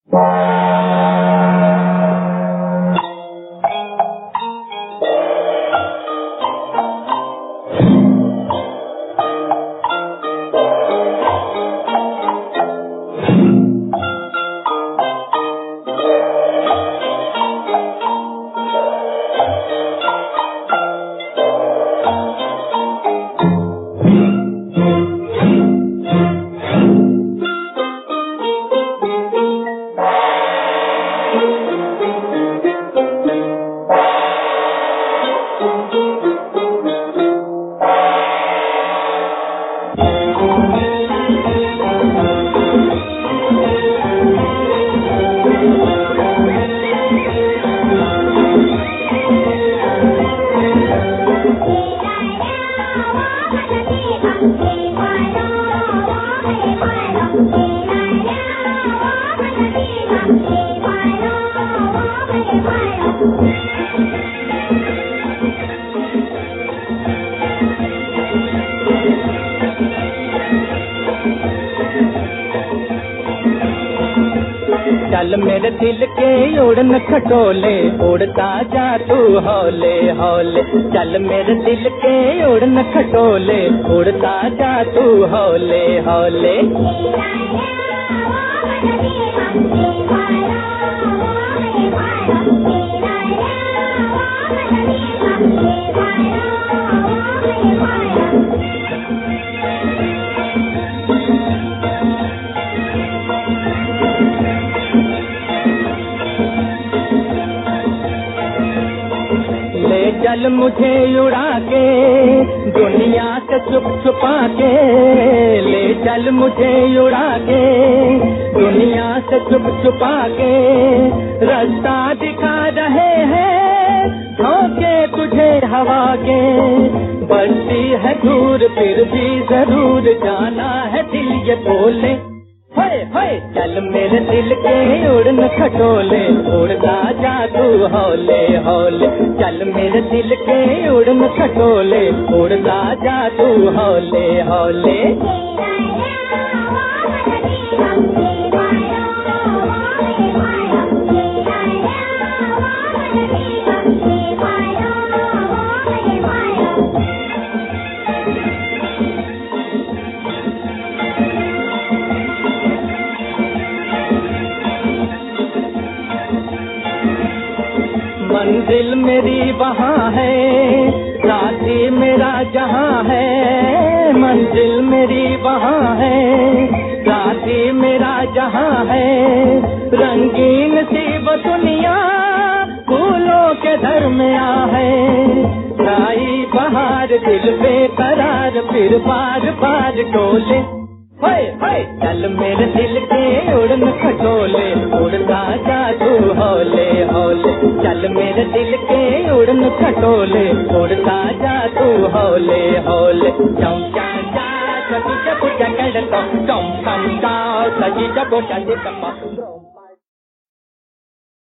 चल मेरे दिल के उड़न खटोले, उड़ता जा तू हौले हौले। चल मेरे दिल के उड़न खटोले, उड़ता जा तू हौले हौले। चल मुझे उड़ा के दुनिया से छुप छुपा के, ले चल मुझे उड़ा के दुनिया से छुप छुपा के। रास्ता दिखा रहे हैं धोखे तुझे हवा के, बढ़ती है दूर फिर भी जरूर जाना है दिल ये बोले। हाय हाय चल मेरे दिल के उड़न खटोले, उड़ता जा तू हौले हौले। चल मेरे दिल के उड़न खटोले, उड़ता जा तू हौले हौले। मंजिल मेरी वहाँ है, साथी मेरा जहाँ है। मंजिल मेरी वहाँ है, साथी मेरा जहाँ है। रंगीन सी वो दुनिया फूलों के दरमिया है। छाई बहार दिल बेकरार फिर बार बार डोले। हाय हाय चल मेरे दिल के उड़न खटोले, उड़ता जा तू हौले हौले। चल मेरे दिल के उड़न खटोले, उड़ता जा तू हौले हौले। चम चम चा सजी जब जगड़ तो चम चम चा सजी जब जगड़